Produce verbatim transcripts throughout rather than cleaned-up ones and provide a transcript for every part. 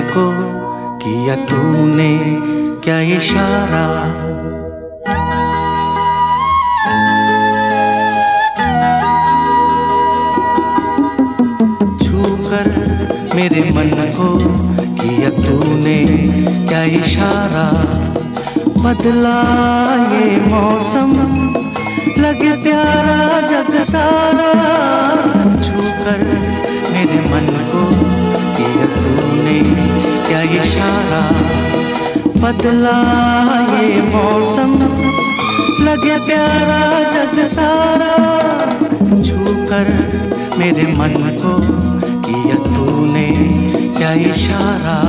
को किया तूने क्या इशारा। छूकर मेरे मन को किया तूने क्या इशारा। बदला ये मौसम लगे प्यारा जग सारा। छूकर मेरे मन को किया तूने क्या इशारा। बदला ये मौसम लगे प्यारा जग सारा। छूकर मेरे मन को किया तूने क्या इशारा।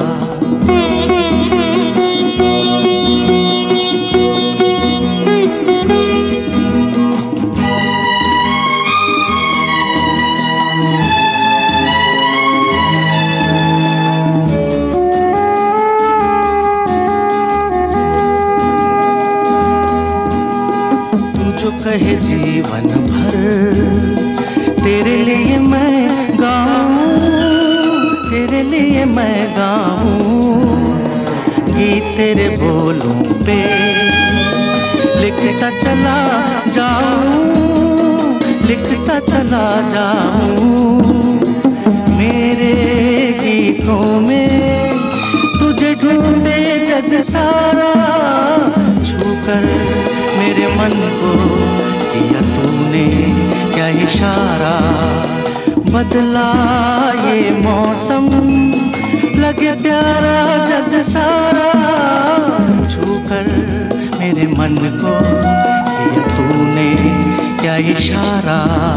जो कहे जीवन भर तेरे लिए मैं गाऊं, तेरे लिए मैं गाऊं। गीत तेरे बोलों पे लिखता चला जाऊं, लिखता चला जाऊं। मेरे गीतों में तुझे ढूंढे जग सारा। छूकर मेरे मन को किया तूने क्या इशारा। बदला ये मौसम लगे प्यारा जग सारा। छूकर मेरे मन को किया तूने क्या इशारा।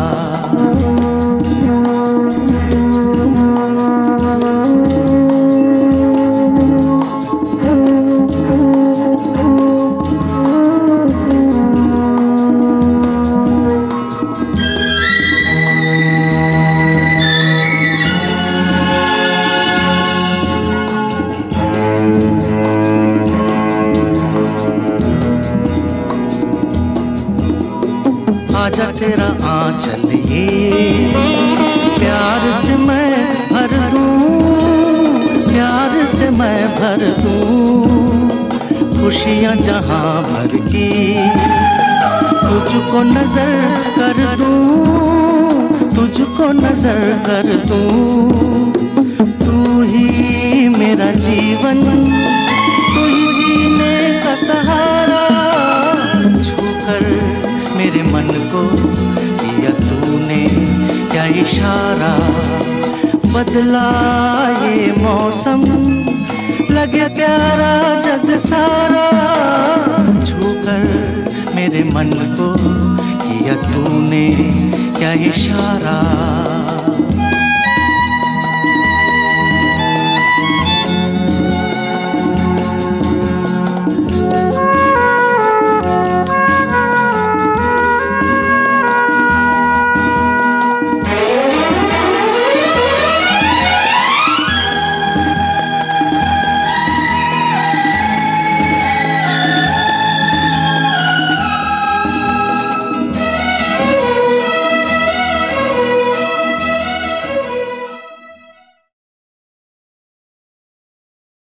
आजा तेरा आंचल ये प्यार से मैं भर दूं, प्यार से मैं भर दूं। खुशियाँ जहाँ भर की तुझको नजर कर दूं, तुझको नजर कर दूं। तू ही मेरा जीवन, तू ही जीने का सहारा। छूकर मेरे मन को किया तूने क्या इशारा। बदला ये मौसम लगे प्यारा जग सारा। छूकर मेरे मन को किया तूने क्या इशारा।